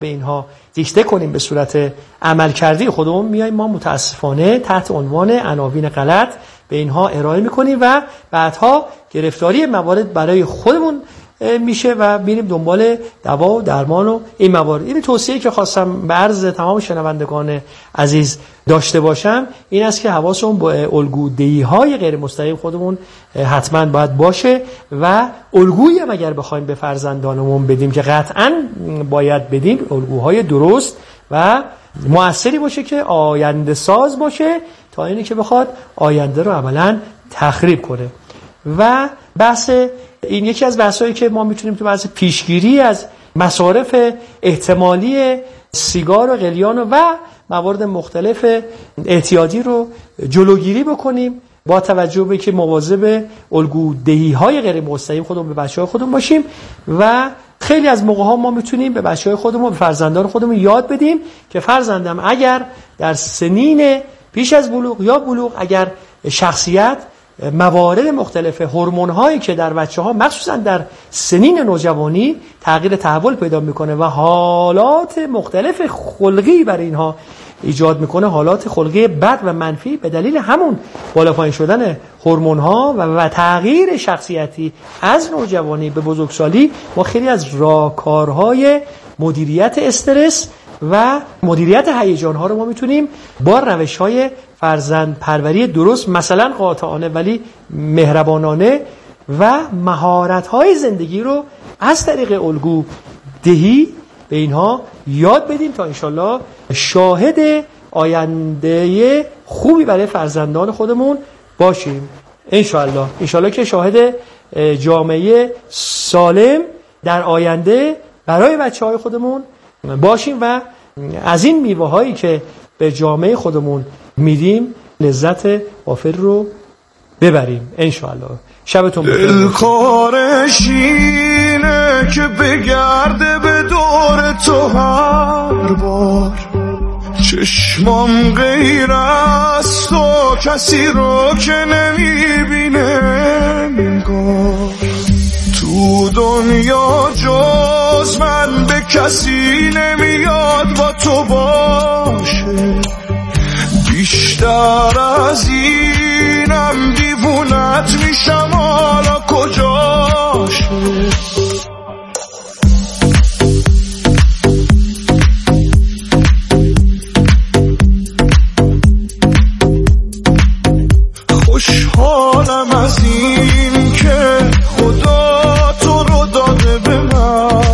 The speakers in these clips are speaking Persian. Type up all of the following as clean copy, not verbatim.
به اینها دیکته کنیم به صورت عملکردی خودمون، میایم ما متاسفانه تحت عنوان عناوین غلط به اینها ارائه میکنیم و بعدها گرفتاری موارد برای خودمون میشه و میریم دنبال دوا و درمان و این موارد. این توصیه‌ای که خواستم به عرض تمام شنوندگان عزیز داشته باشم این است که حواسمون با الگودهی‌های غیر مستقیم خودمون حتما باید باشه و الگویی هم اگر بخوایم به فرزندانمون بدیم که قطعاً باید بدیم الگوهای درست و مؤثری باشه که آینده ساز باشه تا اینی که بخواد آینده رو عملاً تخریب کنه. و بحث این یکی از بحثایی که ما میتونیم تو بحث پیشگیری از مصارف احتمالی سیگار و قلیان و موارد مختلف اعتیادی رو جلوگیری بکنیم با توجه به که مواظب الگودهی‌های غیر مستقیم خودمون به بچه‌های خودمون باشیم و خیلی از موقع‌ها ما میتونیم به بچه‌های خودمون به فرزندان خودمون یاد بدیم که فرزندم اگر در سنین پیش از بلوغ یا بلوغ اگر شخصیت موارد مختلف هورمون‌هایی که در بچه‌ها مخصوصا در سنین نوجوانی تغییر تحول پیدا میکنه و حالات مختلف خلقی برای اینها ایجاد میکنه، حالات خلقی بد و منفی به دلیل همون بالا پایین شدن هورمون‌ها و تغییر شخصیتی از نوجوانی به بزرگسالی، ما خیلی از راهکارهای مدیریت استرس و مدیریت هیجان‌ها رو ما میتونیم با روش‌های فرزند پروری درست، مثلا قاطعانه ولی مهربانانه و مهارت‌های زندگی رو از طریق الگو دهی به اینها یاد بدیم تا انشالله شاهد آینده خوبی برای فرزندان خودمون باشیم. انشالله که شاهد جامعه سالم در آینده برای بچه‌های خودمون باشیم و از این میوه‌هایی که به جامعه خودمون میدیم لذت وافر رو ببریم انشالله. شبتون بخیر. دلکارش اینه که بگرده به دور تو هر بار، چشمام غیر از تو کسی رو که نمیبینه انگار، تو دنیا جز من به کسی نمیاد با تو باشه، بیشتر از اینم دیوونت میشم حالا کجاشه. خوشحالم از این که خدا تو رو داده به من،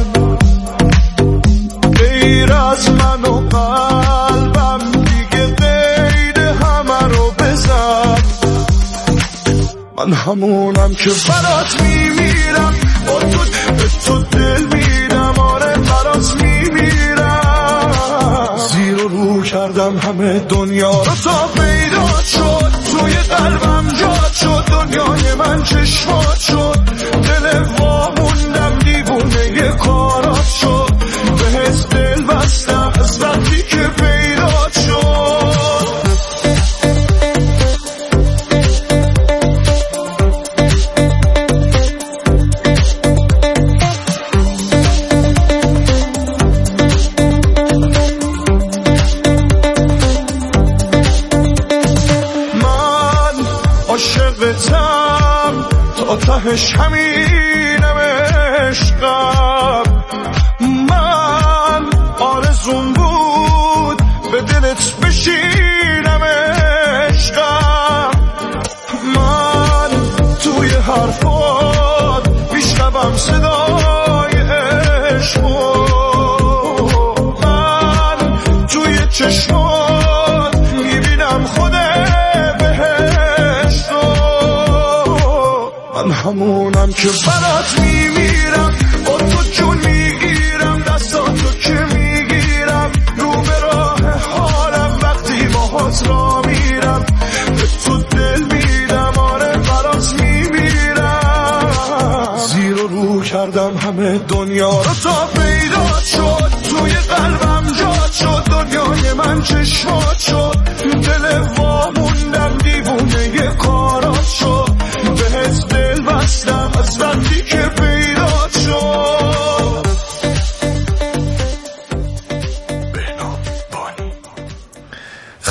غیر از من و قلبم دیگه غیر همه رو بزن. من همونم که برات میمیرم، با تو به تو دل میدم، آره برات میمیرم. زیر و رو کردم همه دنیا رو تا پیدا شد، توی قلبم جاد شد، دنیای من چشمات شد، دل واموندم دیوونه یه کارات شد، بهت دل بستم از وقتی که پیدا شد. عاشقتم تا تهش همینم عشقم، من آرزون بود به دلت بشینم عشقم، من توی حرفات میشنوم صدای عشقو، من توی چشمات میبینم خودت. من همونم که برات میمیرم، با تو جون میگیرم، دستاتو که میگیرم، رو به راه حالم وقتی باهات را میرم، به تو دل میدم، آره برات میمیرم. زیر و رو کردم همه دنیا رو تا پیدا شد، توی قلبم جاد شد، دنیای من چشمات شد، دل واموندم دیوونه یه کارات شد، بهت دل بستم از وقتی که پیدا شد.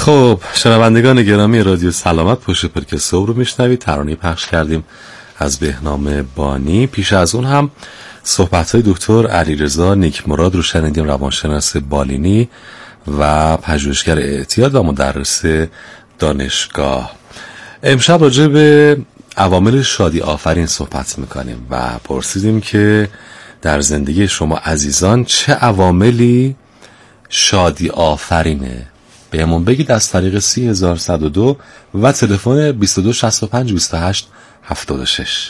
خب شنوندگان گرامی رادیو سلامت، پشت پلک صبح رو میشنوید. ترانه پخش کردیم از بهنام بانی. پیش از اون هم صحبت‌های دکتر علیرضا نیکمراد رو شنیدیم، روانشناس بالینی و پژوهشگر اعتیاد و مدرس دانشگاه. امشب راجع به عوامل شادی آفرین صحبت میکنیم و پرسیدیم که در زندگی شما عزیزان چه عواملی شادی آفرینه؟ بهمون بگید از طریق 30102 و تلفن 2265 28 76.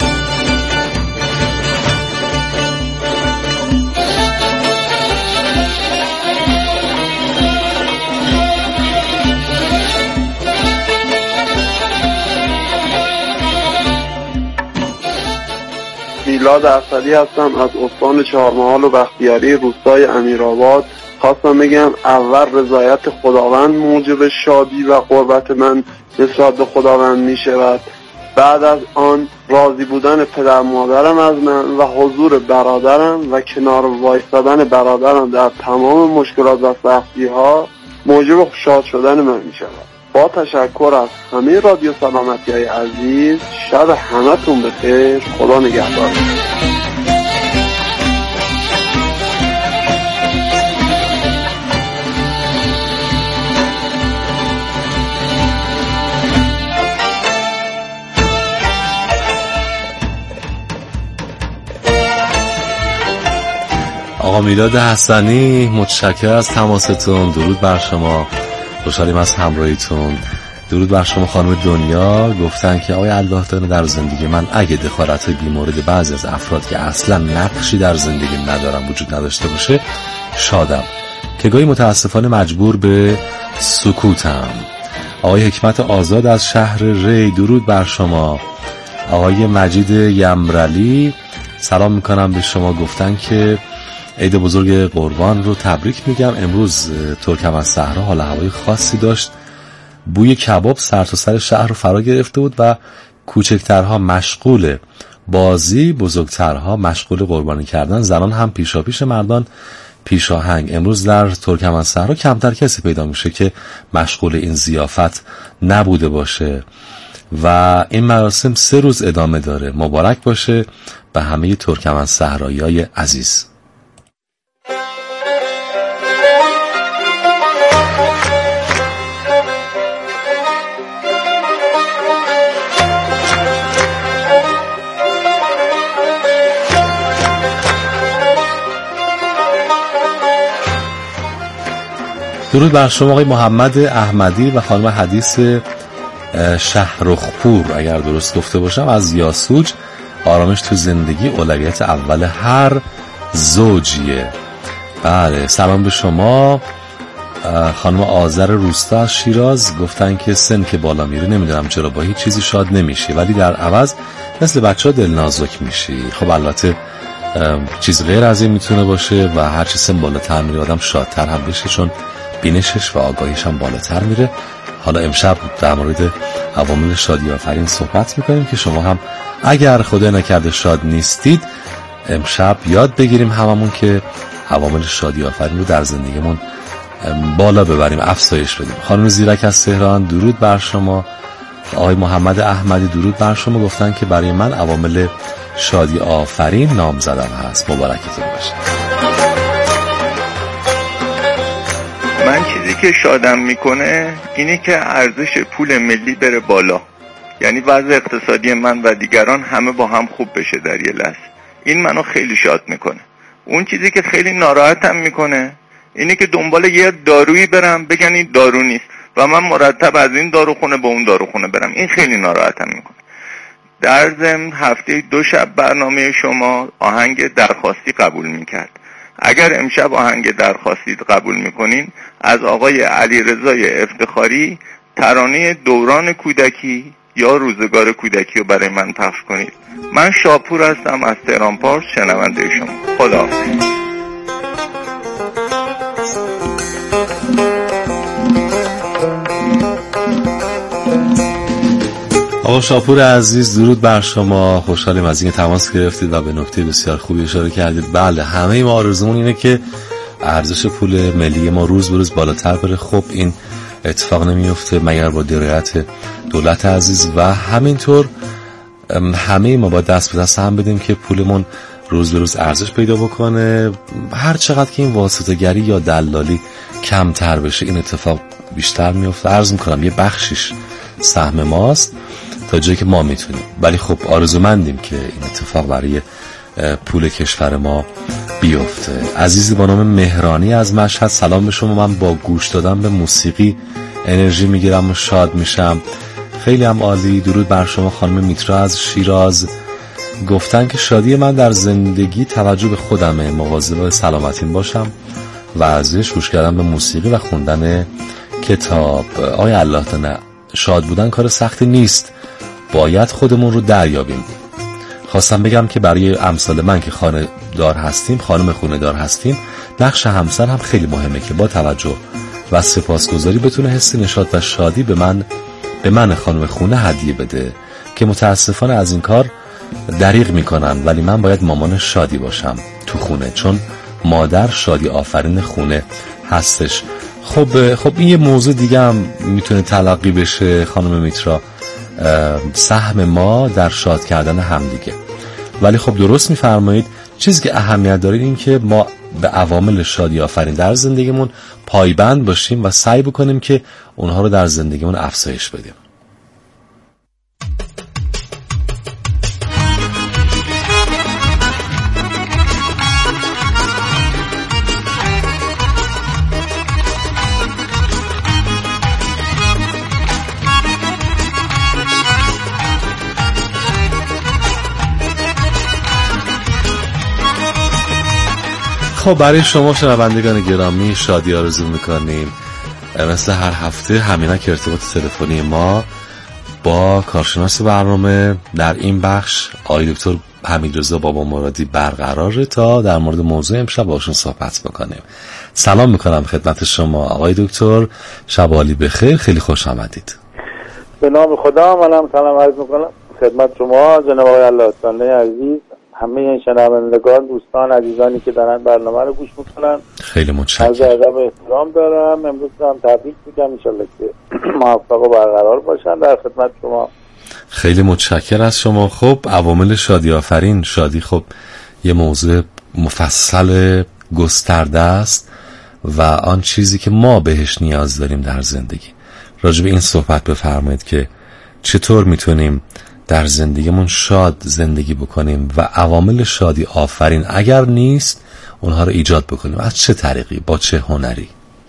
میلاد اسدی هستم از استان چهارمحال و بختیاری روستای امیرآباد. خواستم بگم اول رضایت خداوند موجب شادی و قربت من نسبت به خداوند می شود. بعد از آن راضی بودن پدر مادرم از من و حضور برادرم و کنار وایستادن برادرم در تمام مشکلات و سختی ها موجب شاد شدن من می شود. با تشکر از همه رادیو سلامتی های عزیز، شب همتون بخیر، خدا نگهدار. آقا میلاد حسنی، متشکرم از تماستون. درود بر شما، خوشحالیم از همراهیتون. درود بر شما خانم دنیا. گفتن که آقای الله تعالی در زندگی من اگه دخالت‌های بیمورد بعضی از افراد که اصلا نقشی در زندگی ندارم وجود نداشته باشه شادم، که گاهی متاسفانه مجبور به سکوتم. آقای حکمت آزاد از شهر ری، درود بر شما. آقای مجید یمرلی، سلام میکنم به شما. گفتن که عید بزرگ قربان رو تبریک میگم. امروز ترکمن‌صحرا حال هوای خاصی داشت، بوی کباب سرتاسر شهر رو فرا گرفته بود و کوچکترها مشغول بازی، بزرگترها مشغول قربانی کردن، زنان هم پیشاپیش مردان پیشاهنگ. امروز در ترکمن‌صحرا کمتر کسی پیدا میشه که مشغول این ضیافت نبوده باشه و این مراسم 3 روز ادامه داره. مبارک باشه به همه ترکمن‌صحرایی‌های عزیز. درود بر شما آقای محمد احمدی و خانم حدیث شهرخپور، اگر درست گفته باشم، از یاسوج. آرامش تو زندگی اولویت اول هر زوجیه. بله، سلام به شما. خانم آذر روستا از شیراز گفتن که سن که بالا میره نمیدونم چرا با هیچ چیزی شاد نمیشی ولی در عوض مثل بچه ها دلنازک میشی. خب البته چیز غیر از این میتونه باشه و هرچی سن بالاتر میره آدم شادتر هم بشه، چون بینشش و آگاهیش هم بالاتر میره. حالا امشب در مورد عوامل شادی آفرین صحبت میکنیم که شما هم اگر خدا نکرده شاد نیستید امشب یاد بگیریم هممون که عوامل شادی آفرین رو در زندگیمون بالا ببریم، افزایش بدیم. خانم زیرک از تهران، درود بر شما. آقای محمد احمدی، درود بر شما. گفتن که برای من عوامل شادی آفرین نام زدن هست. مبارکتون باشه. من چیزی که شادم میکنه اینه که ارزش پول ملی بره بالا، یعنی وضع اقتصادی من و دیگران همه با هم خوب بشه در یه لحظه. این منو خیلی شاد میکنه. اون چیزی که خیلی ناراحتم میکنه اینه که دنبال یه دارویی برم بگن این دارو نیست و من مرتب از این داروخونه به اون داروخونه برم. این خیلی ناراحتم میکنه. در ضمن هفته 2 شب برنامه شما آهنگ درخواستی قبول میکرد. اگر امشب آهنگ درخواستی قبول میکنین از آقای علیرضای افتخاری ترانه دوران کودکی یا روزگار کودکی رو برای من پخش کنید. من شاپور هستم از تهران پارس، شنونده شما. خداحافظ. آقا شاپور عزیز، درود بر شما. خوشحالیم از این تماس گرفتید و به نکته بسیار خوبی اشاره کردید. بله، همه ما آرزومون اینه که ارزش پول ملی ما روز به روز بالاتر بره. خب این اتفاق نمیفته مگر با درایت دولت عزیز و همینطور همه ما با دست به دست هم بدیم که پولمون روز به روز ارزش پیدا بکنه. هر چقدر که این واسطه‌گری یا دلالی کمتر بشه این اتفاق بیشتر میفته. عرض میکنم یه بخشیش سهم ماست تا جایی که ما میتونیم، ولی خب آرزومندیم که این اتفاق برای پول کشور ما بیفته. عزیزی با نام مهرانی از مشهد، سلام به شما. من با گوش دادن به موسیقی انرژی میگیرم و شاد میشم. خیلی هم عالی. درود بر شما. خانم میترا از شیراز گفتن که شادی من در زندگی توجه به خودمه، مواظب سلامتیم باشم و ارزش گوش کردن به موسیقی و خوندن کتاب. آیا الله تعالی، شاد بودن کار سختی نیست، باید خودمون رو دریابیم. خواستم بگم که برای امثال من که خانه دار هستیم، خانم خونه دار هستیم، نقش همسر هم خیلی مهمه که با توجه و سپاسگزاری بتونه حس نشاط و شادی به من خانم خونه هدیه بده که متاسفانه از این کار دریغ میکنن، ولی من باید مامان شادی باشم تو خونه، چون مادر شادی آفرین خونه هستش. خب این یه موضوع دیگه هم میتونه تلقی بشه خانم میترا، سهم ما در شاد کردن همدیگه. ولی خب درست میفرمایید، چیزی که اهمیت داره این که ما به عوامل شادی آفرین در زندگیمون پایبند باشیم و سعی بکنیم که اونها رو در زندگیمون افزایش بدیم. خب برای شما شنوندگان گرامی شادی آرزو میکنیم. مثل هر هفته همینک ارتباط تلفنی ما با کارشناس برنامه در این بخش آقای دکتر حمیدرضا بابا مرادی برقراره تا در مورد موضوع امشب باشون صحبت بکنیم. سلام میکنم خدمت شما آقای دکتر، شب عالی بخیر، خیلی خوش آمدید. به نام خدا. منم سلام عرض میکنم خدمت شما جناب آقای الله تعالی عزیز، همه شنوندگان، دوستان عزیزانی که دارن برنامه رو گوش میکنن. خیلی متشکرم. از ادب احترام دارم. امروز هم تبریک میگم، ان شاءالله که موفق و برقرار باشن. در خدمت شما. خیلی متشکر از شما. خب عوامل شادی آفرین، شادی خب یه موضوع مفصل گسترده است و آن چیزی که ما بهش نیاز داریم در زندگی. راجع به این صحبت بفرمایید که چطور میتونیم در زندگیمون شاد زندگی بکنیم و عوامل شادی آفرین اگر نیست اونها رو ایجاد بکنیم. از چه طریقی، با چه هنری؟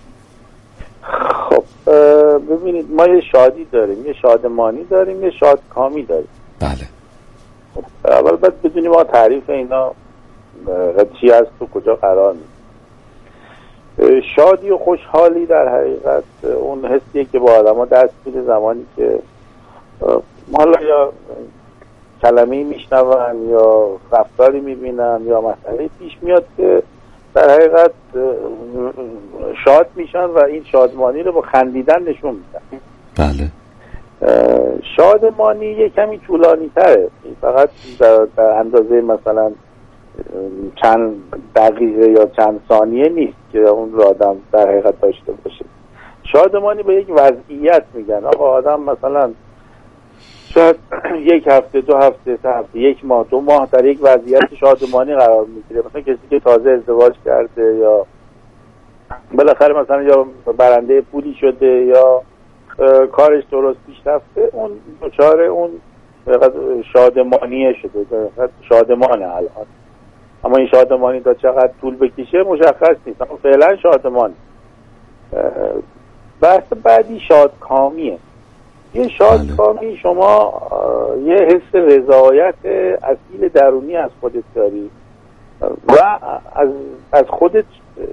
خب ببینید، ما یه شادی داریم، یه شادمانی داریم، یه شادکامی داریم. بله. خب اول باید بدونیم ما تعریف اینا چی هست و کجا قرار می‌گیره. شادی و خوشحالی در حقیقت اون حسیه که با آدم‌ها دست میده زمانی که حالا یا کلمه‌ای میشنون یا رفتاری میبینن یا مسئله پیش میاد که در حقیقت شاد میشن و این شادمانی رو با خندیدن نشون میدن. بله. شادمانی یه کمی طولانی تره، فقط در اندازه مثلا چند دقیقه یا چند ثانیه نیست که اون رو آدم در حقیقت داشته باشه. شادمانی به یک وضعیت میگن. آقا آدم مثلا شاید یک هفته، 2 هفته، 3 هفته، 1 ماه، 2 ماه در یک وضعیت شادمانی قرار میگیره. مثلا کسی که تازه ازدواج کرده یا بالاخره مثلا یا برنده پولی شده یا کارش درست پیش رفته، اون دچار اون شادمانیه شده، شادمانه الان. اما این شادمانی تا چقدر طول بکشه مشخص نیست، اما فعلا شادمانه. بحث بعدی شادکامیه. یه شادکامی شما یه حس رضایت اصیل درونی از خودت داری و از خودت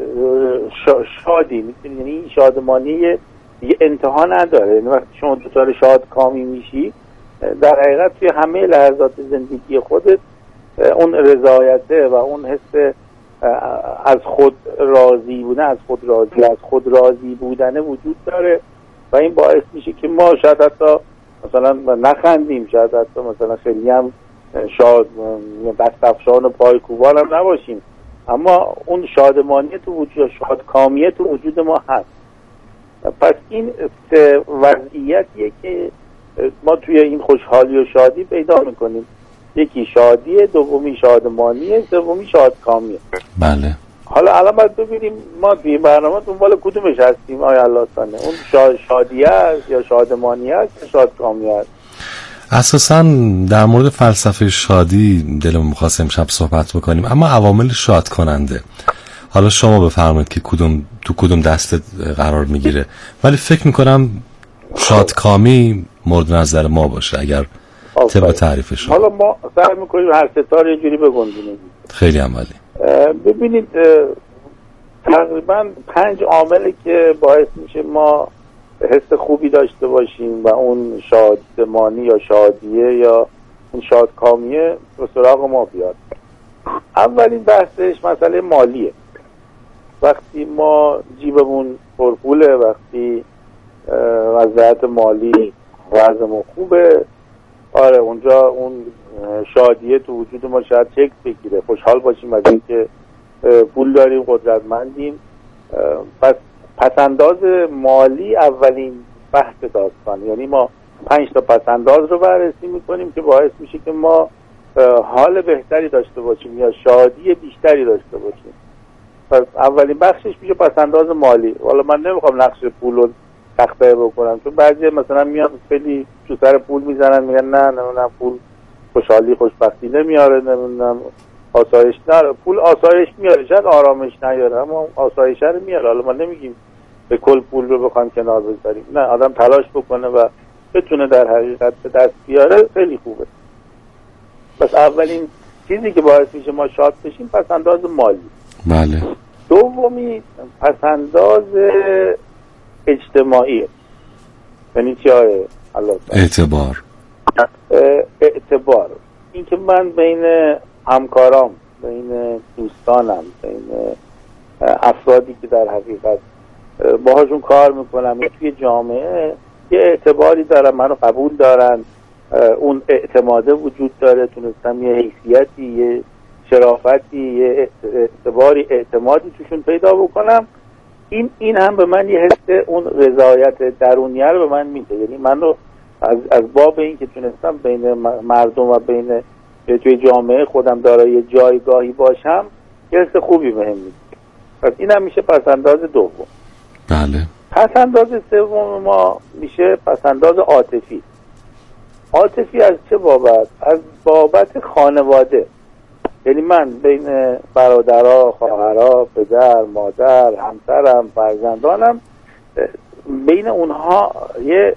شادی میتونی، یعنی این شادمانی یه انتها نداره. یعنی وقتی شما دوچار شادکامی میشی در حقیقت توی همه لحظات زندگی خودت اون رضایته و اون حس از خود راضی بودن، از خود راضی بودن وجود داره و این باعث میشه که ما شاید حتی مثلا نخندیم، شاید حتی مثلا خیلی هم شاد دست افشان و پای کوبان هم نباشیم، اما اون شادمانیت و وجود، شادکامیت و وجود ما هست. پس این وضعیتیه که ما توی این خوشحالی و شادی پیدا میکنیم. یکی شادیه، دومی شادمانیه، سومی شادکامیه. بله. حالا الان باید ببینیم ما توی برنامه دنبال کدومش هستیم. آیا الله سانه اون شادیه است یا شادمانیه است یا شادکامیه است؟ اساساً در مورد فلسفه شادی دلمون می‌خواست امشب صحبت بکنیم، اما عوامل شاد کننده حالا شما بفرمایید که تو کدوم دسته قرار میگیره، ولی فکر میکنم شادکامی مورد نظر ما باشه اگر طبق تعریف شما. حالا ما سعی میکنیم هر ستاره یه جوری بگنجونیم. خیلی عملی. ببینید تقریبا 5 عاملی که باعث میشه ما حس خوبی داشته باشیم و اون شادمانی یا شادیه یا اون شادکامیه به سراغ ما بیاد. اولین بحثش مسئله مالیه. وقتی ما جیبمون پرپوله، وقتی وضعیت مالی وضعمون خوبه، آره اونجا اون شادیه تو وجود ما شاید شکل بگیره، خوشحال باشیم از اینکه پول داریم، قدرتمندیم. پس پسنداز مالی اولین بحث داستان، یعنی ما 5 تا پسنداز رو بررسی میکنیم که باعث میشه که ما حال بهتری داشته باشیم یا شادی بیشتری داشته باشیم. پس اولین بخشش میشه پسنداز مالی. حالا من نمیخوام نقش پول رو تخته بکنم، چون بعضی مثلا میان خیلی تو سر پول میزنن، میگن نه پول خوشحالی خوشبختی نمیاره، نمیدونم آسایش نره. پول آسایش میاره، شاید آرامش نیاره، اما آسایش رو میاره. حالا ما نمیگیم به کل پول رو بخوایم کنار بذاریم، نه، آدم تلاش بکنه و بتونه در حقیقت به دست بیاره خیلی خوبه. پس اولین چیزی که باعث میشه ما شاد بشیم پسنداز مالی. بله. دومی پسنداز اجتماعی. یعنی چی آیه الله؟ اعتبار. این که من بین همکارام، بین دوستانم، بین افرادی که در حقیقت باهاشون کار میکنم توی جامعه یه اعتباری دارم، منو قبول دارن، اون اعتماده وجود داره، تونستم یه حیثیتی، یه شرافتی، یه اعتباری، اعتمادی توشون پیدا بکنم. این هم به من یه حس اون رضایت درونیه رو به من میده. یعنی من رو از باب این که تونستم بین مردم و بین توی جامعه خودم دارای جایگاهی باشم یه حس خوبی بهم میده. پس این هم میشه پسنداز دوم. بله. پسنداز سوم ما میشه پسنداز عاطفی. عاطفی از چه بابت؟ از بابت خانواده. یعنی من بین برادرها، خواهرها، پدر، مادر، همسرم، فرزندانم، بین اونها یه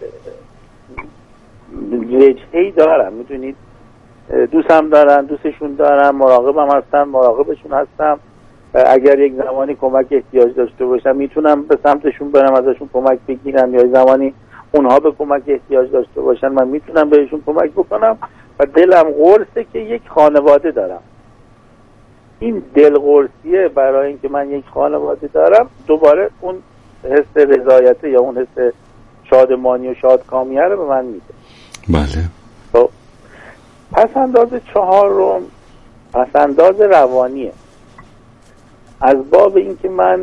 وجهه‌ای دارم، میدونید، دوستم دارن، دوستشون دارم، مراقبم هستم، مراقبشون هستم. اگر یک زمانی کمک احتیاج داشته باشم میتونم به سمتشون برم، ازشون کمک بگیرم، یا زمانی اونها به کمک احتیاج داشته باشن من میتونم بهشون کمک بکنم و دلم قرصه که یک خانواده دارم. این دلقرصیه برای اینکه من یک خانواده دارم دوباره اون حس رضایت یا اون حس شادمانی و شادکامیه رو به من میده. بله. خب پسنداز چهارم پسنداز روانیه. از باب اینکه من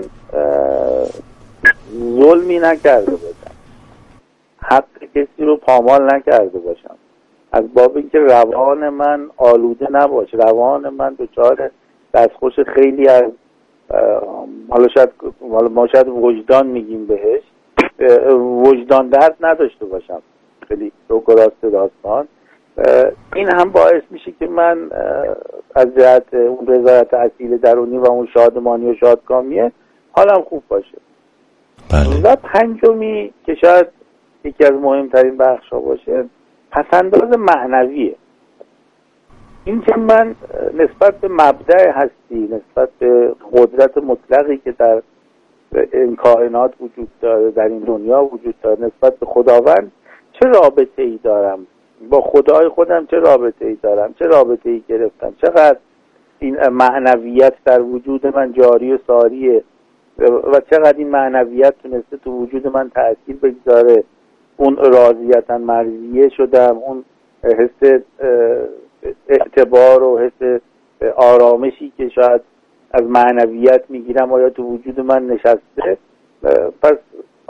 ظلمی نکرده باشم، حق کسی رو پامال نکرده باشم، از باب اینکه روان من آلوده نباشه، روان من دچار دستخوش خیلی از حالا ما شاید وجدان میگیم بهش، وجدان درد نداشته باشم، خیلی روک و راست داستان. این هم باعث میشه که من از جهت اون رضایت اصیل درونی و اون شادمانی و شادکامیه حالم خوب باشه. بله. و پنجمی که شاید یکی از مهمترین بخش ها باشه پسنداز معنویه. این که من نسبت به مبدأ هستی، نسبت به قدرت مطلقی که در این کائنات وجود داره، در این دنیا وجود داره، نسبت به خداوند چه رابطه ای دارم با خدای خودم، چه رابطه ای دارم، چه رابطه ای گرفتم، چقدر این معنویت در وجود من جاری و ساریه و چقدر این معنویت تونسته تو وجود من تأثیر بگذاره. اون راضیتاً مرضیه شدم، اون حس اعتبار و حس آرامشی که شاید از معنویت میگیرم آیا تو وجود من نشسته. پس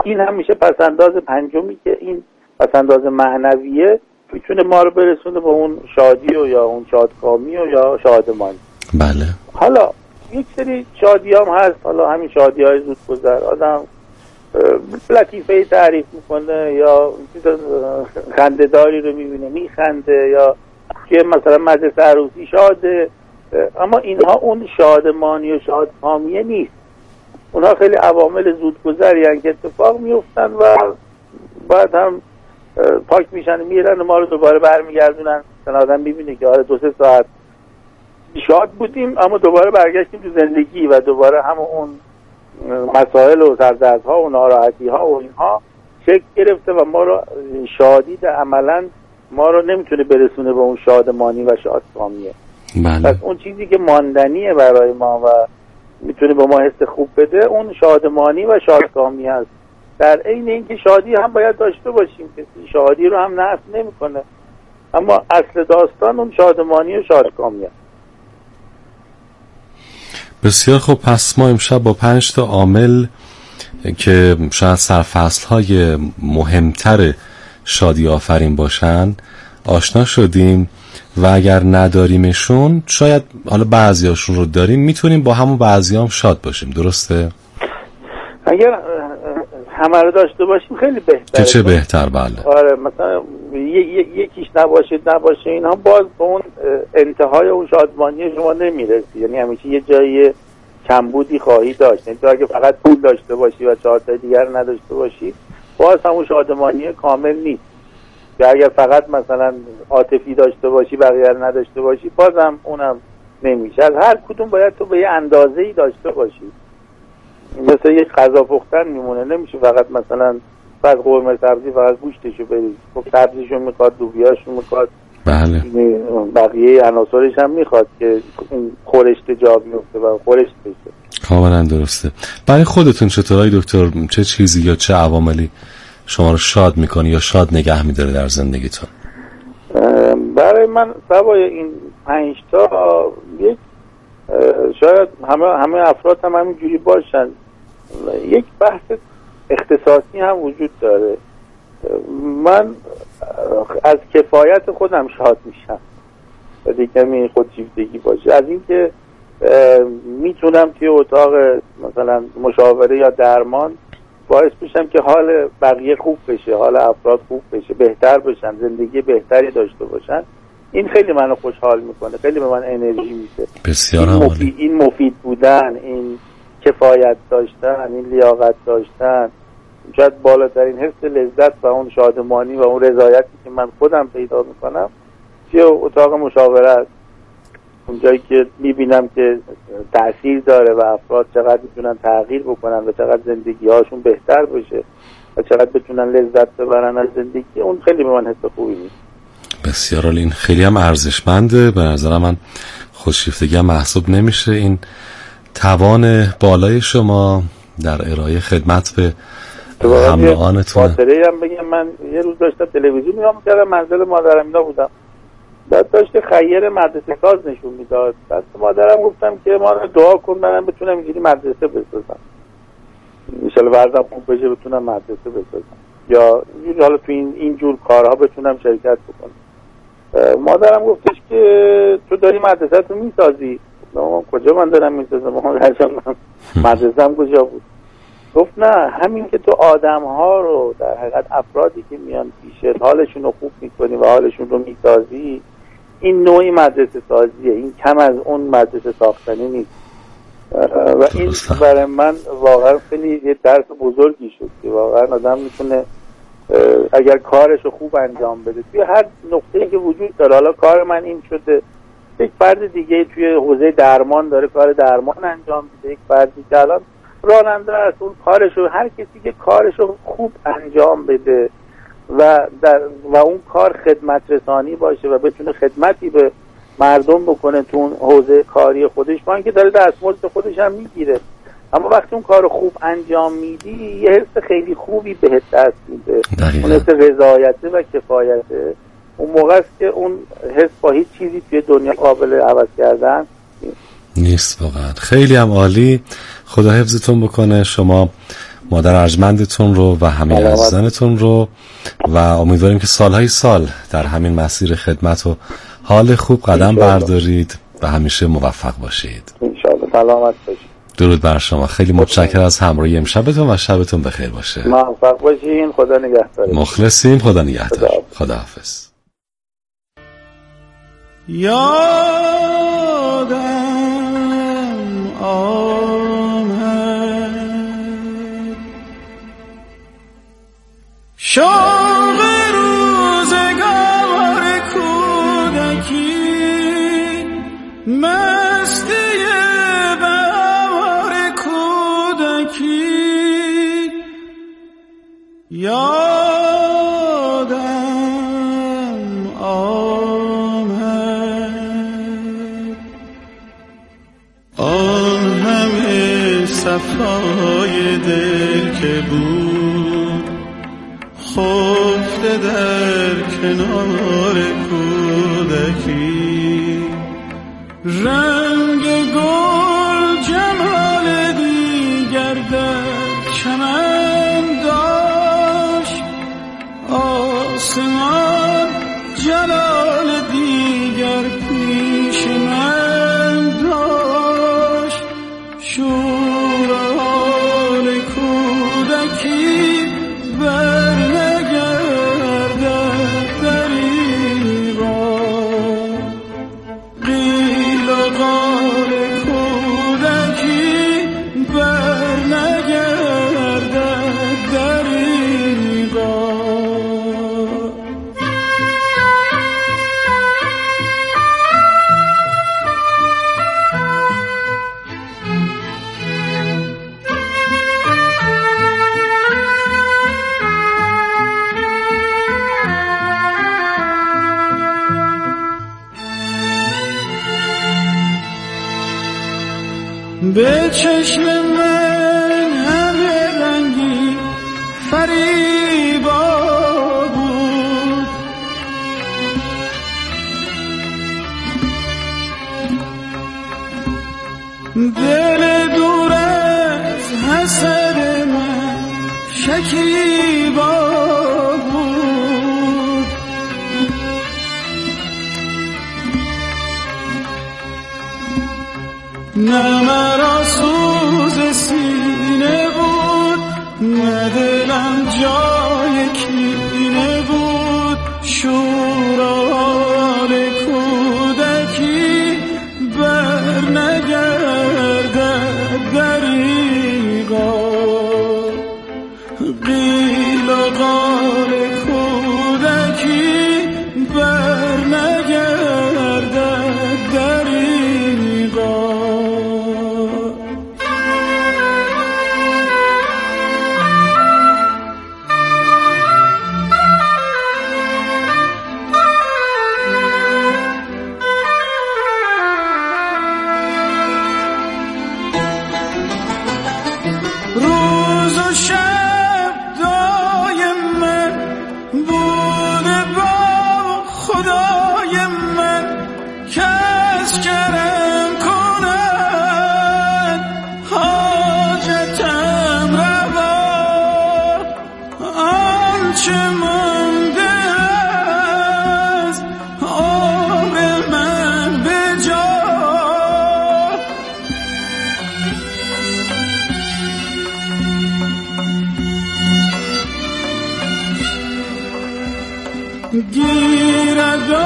این هم میشه پسنداز پنجمی که این پسنداز معنویه میتونه ما رو برسونه به اون شادی و یا اون شادکامی و یا شادمانی. بله. حالا یک سری شادی هم هست، حالا همین شادی های زود گذر، آدم لطیفه تعریف میکنه یا خنده‌داری رو میبینه میخنده، یا که مثلا مجلس عروسی شاده، اما اینها اون شادمانی و شادکامیه نیست. اونها خیلی عوامل زودگذری هستند که اتفاق میفتن و بعد هم پاک میشن میرن و ما رو دوباره برمیگردونن. مثلا آدم میبینه که آره 2-3 ساعت شاد بودیم اما دوباره برگشتیم تو زندگی و دوباره هم اون مسائل و سردردها و ناراحتی‌ها و اینها شکل گرفته و ما رو شادی عملاً ما رو نمیتونه برسونه به اون شادمانی و شادکامیه. بله. پس اون چیزی که ماندنیه برای ما و میتونه به ما حس خوب بده اون شادمانی و شادکامی هست. در عین اینکه شادی هم باید داشته باشیم، کسی شادی رو هم نفی نمیکنه، اما اصل داستان اون شادمانی و شادکامی هست. بسیار خوب. پس ما امشب با 5 تا عامل که شاید سرفصل‌های مهمتر شادی آفرین باشن آشنا شدیم و اگر نداریمشون شاید حالا بعضیاشون رو داریم میتونیم با همون بعضیام شاد باشیم. درسته؟ اگر همه رو داشته باشیم خیلی بهتره. چه بهتر. بله. آره مثلا یکیش نباشه اینا باز به اون انتهای اون شادمانی شما نمیرسی، یعنی همیشه یه جایی کمبودی خواهی داشت. یعنی تو اگه فقط پول داشته باشی و 4 تا دیگر نداشته باشی باز همون شادمانی کامل نیست. یا اگر فقط مثلا عاطفی داشته باشی بقیه رو نداشته باشی بازم اونم نمیشه. از هر کدوم باید تو به یه اندازه‌ای داشته باشی. مثل یک غذا پختن میمونه، نمیشه فقط مثلا بعد قرمه سبزی فقط گوشتشو بریز. خب سبزیشو میخواد، لوبیاشو میخواد، بله، بقیه عناصرش هم میخواد که این خورشت جا بیفته و خورشت بشه. کاملا درسته. برای خودتون چطورای دکتر چه چیزی یا چه عواملی شما رو شاد میکنه یا شاد نگه میداره در زندگیتون؟ برای من سوای این 5 تا یک شاید همه افراد هم همینجوری باشن، یک بحث اختصاصی هم وجود داره. من از کفایت خودم شاد میشم و دیگه خودشیفتگی باشه، از اینکه میتونم توی اتاق مثلا مشاوره یا درمان باعث بشم که حال بقیه خوب بشه، حال افراد خوب بشه، بهتر بشن، زندگی بهتری داشته باشن. این خیلی منو خوشحال میکنه، خیلی به من انرژی میده. بسیار عالی. این مفید بودن، این کفایت داشتن، این لیاقت داشتن، شاید بالاترین حس لذت و اون شادمانی و اون رضایتی که من خودم پیدا میکنم توی اتاق مشاوره است. اونجایی که میبینم که تأثیر داره و افراد چقدر میتونن تغییر بکنن و چقدر زندگی هاشون بهتر بشه و چقدر بتونن لذت ببرن از زندگی، اون خیلی به من حس خوبی میده. بسیار عالی. این خیلی هم ارزشمنده. به نظر من خودشیفتگی هم محسوب نمیشه. این توان بالای شما در ارائه خدمت به همراهانتون. خاطره هم بگم، من یه روز داشتم تلویزیون نگاه می‌کردم، منزل مادرم اینا بودم، بعد داشت خیر مدرسه ساز نشون میداد. بعد مادرم گفتم که ما رو دعا کن منم بتونم اینجوری مدرسه بسازم، ان شاء الله وضعم خوب بشه بتونم مدرسه بسازم یا حالا تو این جور کارها بتونم شرکت بکنم. مادرم گفتش که تو داری مدرسه رو میسازی. کجا من دارم میسازم؟ مدرسه‌ام کجا بود؟ گفت نه، همین که تو آدم‌ها رو در حقیقت افرادی که میان پیشت حالشون رو خوب میکنی و حالشون رو میسازی، این نوعی مدرسه سازیه، این کم از اون مدرسه ساختنی نیست. و این برای من واقعا خیلی یه درس بزرگی شد که واقعا آدم میتونه اگر کارش رو خوب انجام بده توی هر نقطه‌ای که وجود داره. حالا کار من این شده، یک فرد دیگه توی حوزه درمان داره کار درمان انجام میده، یک فردی که الان راننده است، اون کارشو، هر کسی که کارشو خوب انجام بده و اون کار خدمت رسانی باشه و بتونه خدمتی به مردم بکنه تو اون حوزه کاری خودش، با اینکه داره دستمزد خودش هم میگیره، اما وقتی اون کار خوب انجام میدی یه حس خیلی خوبی بهت دست میده، اون حس رضایته و کفایته. اون موقع است که اون حس با هیچ چیزی توی دنیا قابل عوض کردن نیست واقعا. خیلی هم عالی. خدا حفظتون بکنه. شما مادر ارجمندتون رو و همه عزیزانتون رو و امیدواریم که سالهای سال در همین مسیر خدمت و حال خوب قدم بردارید و همیشه موفق باشید. انشاءالله. سلامت باشید. درود بر شما. خیلی متشکرم از همراهی امشبتون و شبتون بخیر باشه. موفق باشین. خدا نگهدار. مخلصیم. خدا نگهدار. خداحافظ. یادم آمد شوق روزگار کودکی، مستی بهار کودکی. یادم آمد آن همه صفای دل که بود خفته در کنار کودکی. رنگ گل جمال دیگر در چمن داشت، آسمان جلال دیگر پیش من داشت. شور حال کودکی بر نگردد دریغا، قیل و قال کودکی بر نگردد دریغا. به چشم من همه رنگی فریبا بود، دل دور از حسد من شکیبا بود. نه مرا سوز سینه بود، نه دلم جای کینه بود. شور حال کودکی بر نگردد دریغا، قیل و قال کودکی بر نگردد دریغا. روز و شب دایم من بوده با خدای من، کس کرم کند حاجتم روا. آنچه مانده از عمر من به جا، گیرد و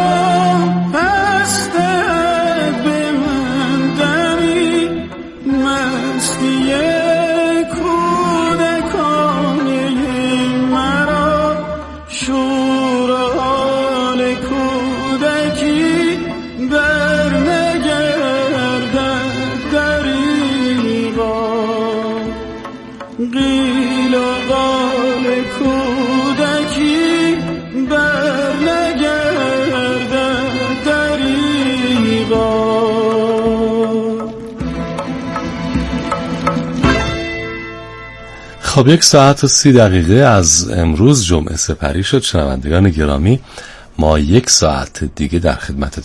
پستد به من دمی مستی کودکانه مرا. شور حال کودکی بر نگردد دریغا، قیل و قال کودکی بر نگردد دریغا. خب 1:30 از امروز جمعه سپری شد. شنوندگان گرامی، ما 1 ساعت دیگه در خدمتتون